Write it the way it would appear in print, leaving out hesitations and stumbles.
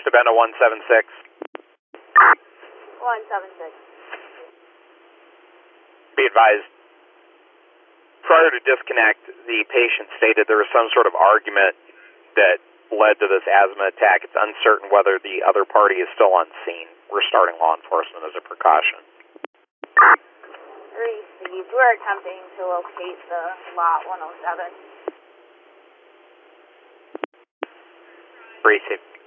Sabena 176. 176. Be advised, prior to disconnect, the patient stated there was some sort of argument that led to this asthma attack. It's uncertain whether the other party is still on scene. We're starting law enforcement as a precaution. Received. We're attempting to locate the lot 107. Received.